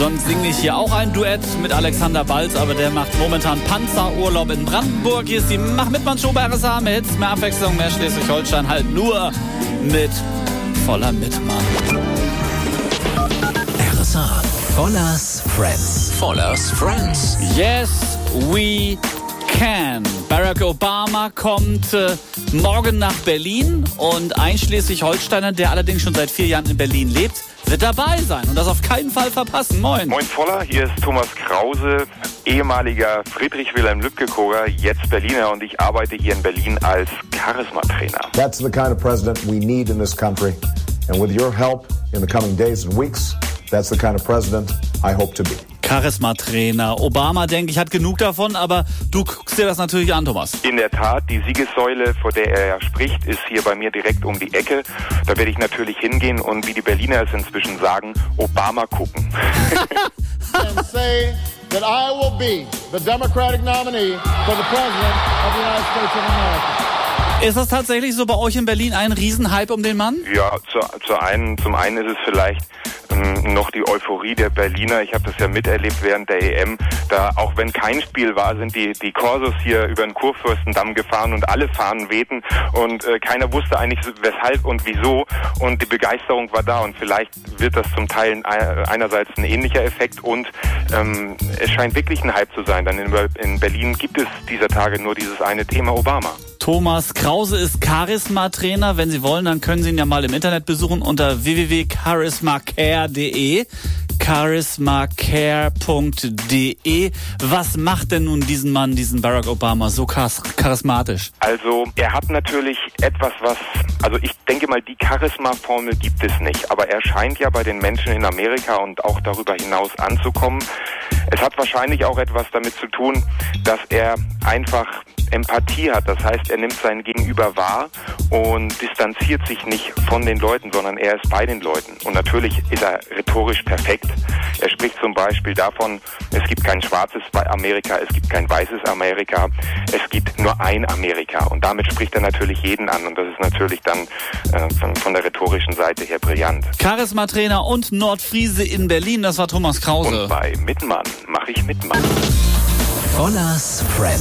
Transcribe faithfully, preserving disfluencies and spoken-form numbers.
Sonst singe ich hier auch ein Duett mit Alexander Balz, aber der macht momentan Panzerurlaub in Brandenburg. Hier ist die Mach Mitmann Show bei R S A. Mehr Hits, mehr Abwechslung, mehr Schleswig-Holstein, halt nur mit voller Mitmann. R S A. Vollers Friends. Vollers Friends. Yes, we can. Barack Obama kommt äh, morgen nach Berlin und ein Schleswig-Holsteiner, der allerdings schon seit vier Jahren in Berlin lebt, wird dabei sein und das auf keinen Fall verpassen. Moin. Moin Voller, hier ist Thomas Krause, ehemaliger Friedrich-Wilhelm-Lübcke-Chorer, jetzt Berliner, und ich arbeite hier in Berlin als Charisma-Trainer. That's the kind of president we need in this country. And with your help in the coming days and weeks, that's the kind of president I hope to be. Charisma-Trainer. Obama, denke ich, hat genug davon, aber du guckst dir das natürlich an, Thomas. In der Tat, die Siegessäule, vor der er ja spricht, ist hier bei mir direkt um die Ecke. Da werde ich natürlich hingehen und, wie die Berliner es inzwischen sagen, Obama gucken. And say that I will be the Democratic nominee for the President of the United States of America. Ist das tatsächlich so bei euch in Berlin ein Riesenhype um den Mann? Ja, zu, zu einen, zum einen ist es vielleicht ähm, noch die Euphorie der Berliner. Ich habe das ja miterlebt während der E M. Da, auch wenn kein Spiel war, sind die, die Korsos hier über den Kurfürstendamm gefahren und alle Fahnen wehten. Und äh, keiner wusste eigentlich weshalb und wieso. Und die Begeisterung war da. Und vielleicht wird das zum Teil einerseits ein ähnlicher Effekt. Und ähm, es scheint wirklich ein Hype zu sein. Denn in, in Berlin gibt es dieser Tage nur dieses eine Thema Obama. Thomas Krause ist Charisma-Trainer. Wenn Sie wollen, dann können Sie ihn ja mal im Internet besuchen unter w w w punkt charismacare punkt d e. charismacare punkt d e. Was macht denn nun diesen Mann, diesen Barack Obama, so charismatisch? Also, er hat natürlich etwas, was, also ich denke mal, die Charisma-Formel gibt es nicht. Aber er scheint ja bei den Menschen in Amerika und auch darüber hinaus anzukommen. Es hat wahrscheinlich auch etwas damit zu tun, dass er einfach Empathie hat. Das heißt, er nimmt sein Gegenüber wahr und distanziert sich nicht von den Leuten, sondern er ist bei den Leuten. Und natürlich ist er rhetorisch perfekt. Er spricht zum Beispiel davon, es gibt kein schwarzes Amerika, es gibt kein weißes Amerika, es gibt nur ein Amerika. Und damit spricht er natürlich jeden an. Und das ist natürlich dann äh, von, von der rhetorischen Seite her brillant. Charisma-Trainer und Nordfriese in Berlin, das war Thomas Krause. Und bei Mitmann mache ich Mitmann. Vollers Friends.